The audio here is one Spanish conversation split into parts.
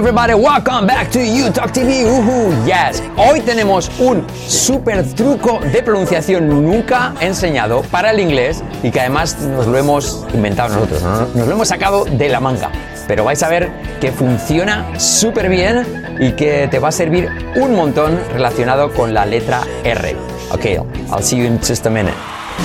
everybody, welcome back to UTalk TV. Yes. Hoy tenemos un super truco de pronunciación nunca enseñado para el inglés y que además nos lo hemos inventado nosotros, nos lo hemos sacado de la manga. Pero vais a ver que funciona súper bien y que te va a servir un montón relacionado con la letra R. Ok, I'll see you in just a minute.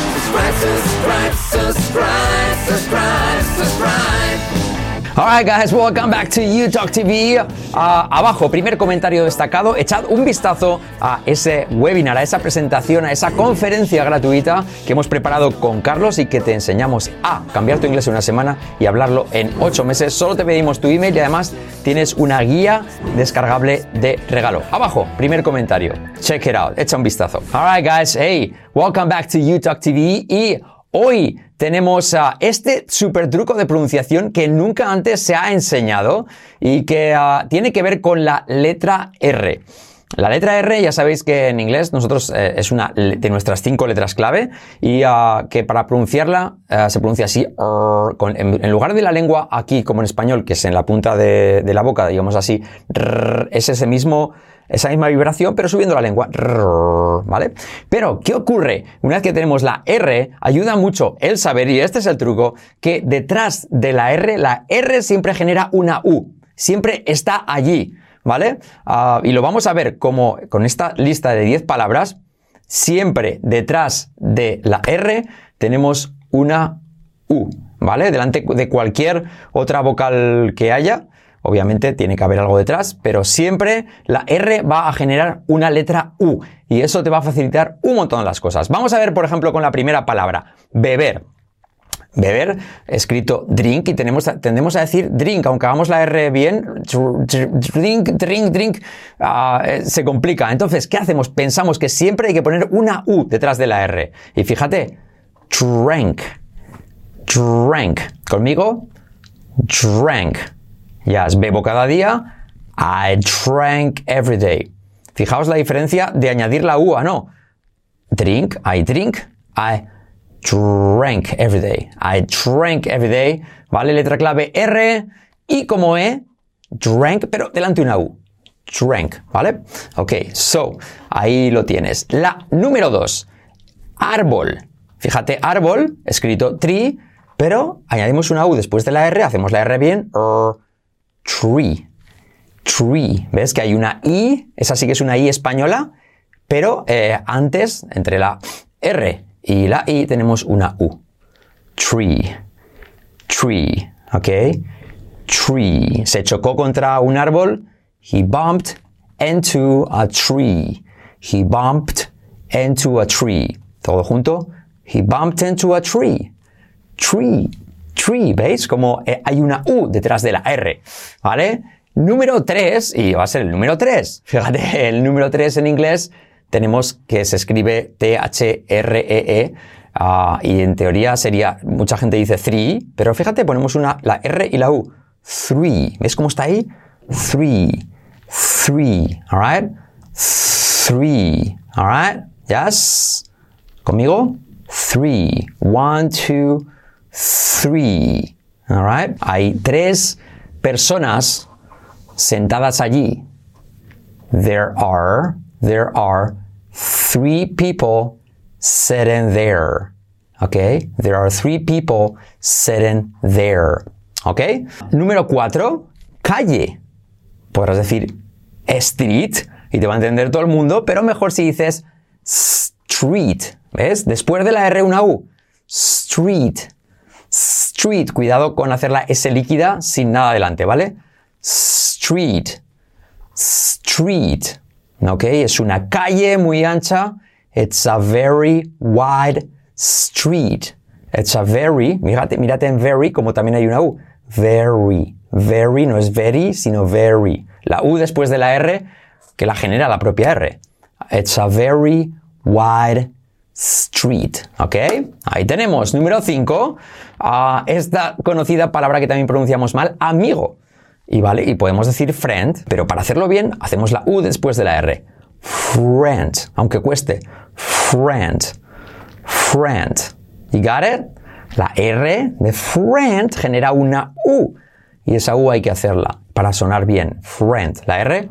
Alright guys, welcome back to UTalk TV. Abajo, primer comentario destacado, echad un vistazo a ese webinar, a esa presentación, a esa conferencia gratuita que hemos preparado con Carlos y que te enseñamos a cambiar tu inglés en una semana y hablarlo en 8 meses. Solo te pedimos tu email y además tienes una guía descargable de regalo. Abajo, primer comentario. Check it out, echa un vistazo. Alright guys, hey, welcome back to UTalk TV y hoy tenemos este super truco de pronunciación que nunca antes se ha enseñado y que tiene que ver con la letra R. La letra R, ya sabéis que en inglés nosotros es una de nuestras 5 letras clave y que para pronunciarla se pronuncia así, en lugar de la lengua aquí como en español, que es en la punta de la boca, digamos así, es esa misma vibración, pero subiendo la lengua, ¿vale? Pero, ¿qué ocurre? Una vez que tenemos la R, ayuda mucho el saber, y este es el truco, que detrás de la R siempre genera una U, siempre está allí, ¿vale? Y lo vamos a ver como con esta lista de 10 palabras, siempre detrás de la R tenemos una U, ¿vale? Delante de cualquier otra vocal que haya, obviamente tiene que haber algo detrás, pero siempre la R va a generar una letra U y eso te va a facilitar un montón las cosas. Vamos a ver, por ejemplo, con la primera palabra, beber. Beber, escrito drink, y tendemos a decir drink, aunque hagamos la R bien, drink, se complica. Entonces, ¿qué hacemos? Pensamos que siempre hay que poner una U detrás de la R. Y fíjate, drank. ¿Conmigo? Drank. Ya, bebo cada día. I drank every day. Fijaos la diferencia de añadir la U a no. Drink, I drink. I drank every day. I drank every day. ¿Vale? Letra clave R. Y como E, drank, pero delante una U. Drank, ¿vale? Ok, so, ahí lo tienes. La número 2. Árbol. Fíjate, árbol, escrito tree, pero añadimos una U después de la R, hacemos la R bien. Tree. ¿Ves que hay una I? Esa sí que es una I española, pero antes, entre la R y la I, tenemos una U. Tree. ¿Ok? Tree. Se chocó contra un árbol. He bumped into a tree. Todo junto. He bumped into a tree. Tree, ¿veis? Como hay una U detrás de la R, ¿vale? Número 3, y va a ser el número 3. Fíjate, el número 3 en inglés tenemos que se escribe T-H-R-E-E, y en teoría sería, mucha gente dice three, pero fíjate, ponemos la R y la U. Three, ¿ves cómo está ahí? Three, alright? Alright? Yes? ¿Conmigo? 3, 1, 2, 3. Alright? Hay 3 personas sentadas allí. There are 3 people sitting there. Okay? There are 3 people sitting there. Okay? Número 4, calle. Podrás decir street y te va a entender todo el mundo, pero mejor si dices street. ¿Ves? Después de la R una U. Street. Cuidado con hacer la S líquida sin nada delante, ¿vale? Street. ¿Ok? Es una calle muy ancha. It's a very wide street. Mírate en very, como también hay una U. Very, no es very, sino very. La U después de la R, que la genera la propia R. It's a very wide street, ¿ok? Ahí tenemos. Número 5, esta conocida palabra que también pronunciamos mal, amigo. Y vale, y podemos decir friend, pero para hacerlo bien, hacemos la U después de la R. Friend, aunque cueste. Friend. You got it? La R de friend genera una U. Y esa U hay que hacerla. para sonar bien. Friend. La R.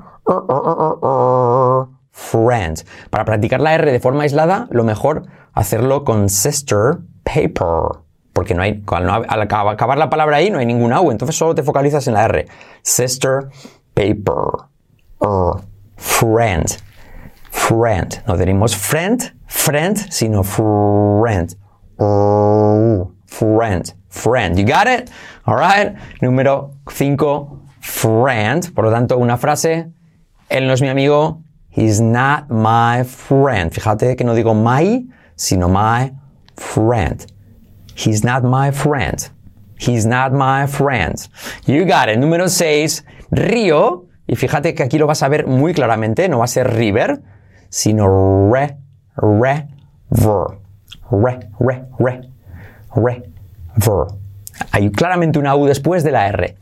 Friend. Para practicar la R de forma aislada, lo mejor hacerlo con sister paper. Porque no hay, al acabar la palabra ahí no hay ninguna U, entonces solo te focalizas en la R. Sister paper. Friend. Friend. No tenemos friend, sino friend. Friend. Friend. You got it? Alright. Número 5. Friend. Por lo tanto, una frase. Él no es mi amigo. He's not my friend. Fíjate que no digo my, sino my friend. He's not my friend. He's not my friend. You got it. Número 6. Río. Y fíjate que aquí lo vas a ver muy claramente. No va a ser river, sino ver. Ver. Hay claramente una U después de la R.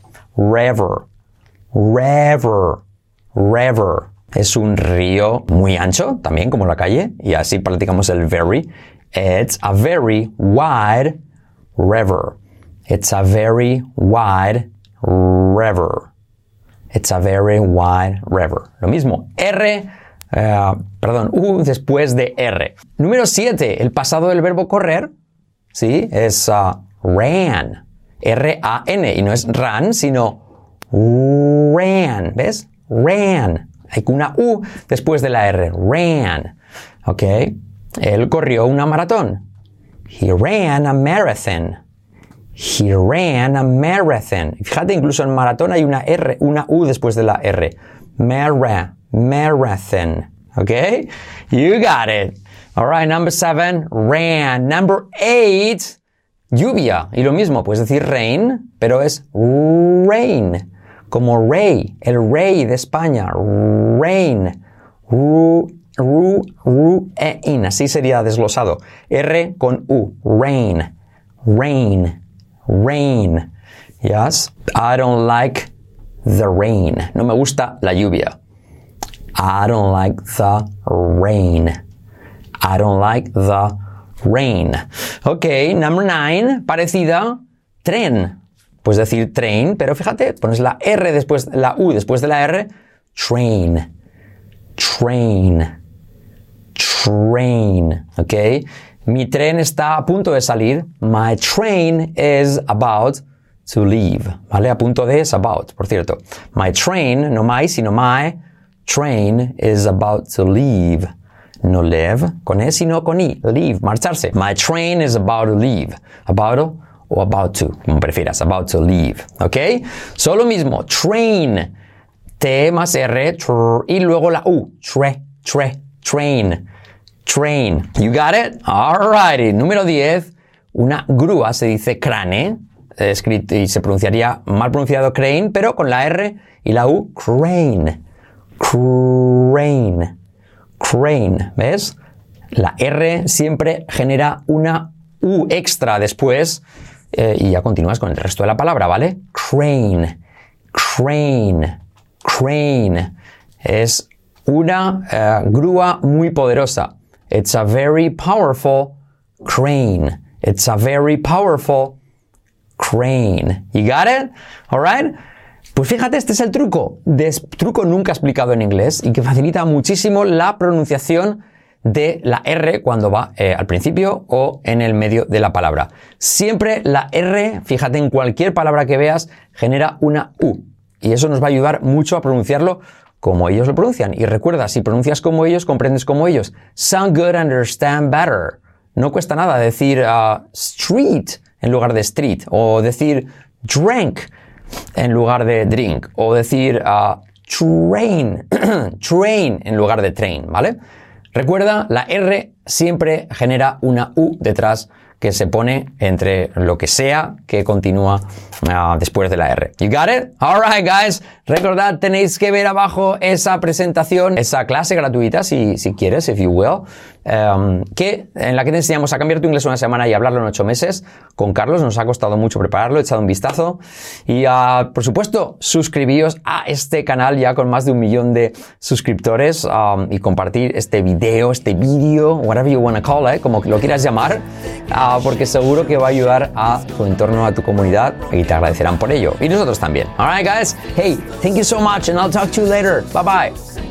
River. Es un río muy ancho, también como la calle, y así practicamos el very. It's a very wide river. It's a very wide river. It's a very wide river. Lo mismo, U después de R. Número 7, el pasado del verbo correr, ¿sí? Es ran. R-A-N. Y no es ran, sino ran. ¿Ves? Ran. Hay una U después de la R. Ran. ¿Ok? Él corrió una maratón. He ran a marathon. He ran a marathon. Fíjate, incluso en maratón hay una R, una U después de la R. Marathon. ¿Ok? You got it. All right, number 7, ran. Number 8, lluvia. Y lo mismo, puedes decir rain, pero es rain. Como rey, el rey de España. Rain. In. Así sería desglosado. R con U. Rain. Yes. I don't like the rain. No me gusta la lluvia. I don't like the rain. I don't like the rain. Ok, number 9, parecida, tren. Puedes decir train, pero fíjate, pones la R después, la U después de la R. Train. Ok. Mi tren está a punto de salir. My train is about to leave. ¿Vale? A punto de es about, por cierto. My train, no my, sino my train is about to leave. No leave con E, sino con I. Leave, marcharse. My train is about to leave. About o about to, como prefieras. About to leave. ¿Ok? Solo mismo. Train. T más R. Y luego la U. Train. You got it? Alrighty. Número 10. Una grúa se dice crane. Escrito y se pronunciaría mal pronunciado crane, pero con la R y la U. Crane. ¿Ves? La R siempre genera una U extra después y ya continúas con el resto de la palabra, ¿vale? Crane. Es una grúa muy poderosa. It's a very powerful crane. You got it? All right? Pues fíjate, este es el truco. Truco nunca explicado en inglés y que facilita muchísimo la pronunciación de la R cuando va al principio o en el medio de la palabra. Siempre la R, fíjate, en cualquier palabra que veas, genera una U. Y eso nos va a ayudar mucho a pronunciarlo como ellos lo pronuncian. Y recuerda, si pronuncias como ellos, comprendes como ellos. Sound good, understand better. No cuesta nada decir street en lugar de street, o decir drank en lugar de drink, o decir train en lugar de train, ¿vale? Recuerda, la R siempre genera una U detrás que se pone entre lo que sea que continúa después de la R. You got it? Alright, guys. Recordad, tenéis que ver abajo esa presentación, esa clase gratuita, si quieres, if you will, en la que te enseñamos a cambiar tu inglés en una semana y hablarlo en 8 meses. Con Carlos nos ha costado mucho prepararlo, he echado un vistazo. Y, por supuesto, suscribíos a este canal ya con más de 1 millón de suscriptores y compartir este vídeo, whatever you want to call it, como lo quieras llamar. porque seguro que va a ayudar a tu entorno, a tu comunidad, y te agradecerán por ello. Y nosotros también. Alright guys, hey, thank you so much and I'll talk to you later. Bye bye.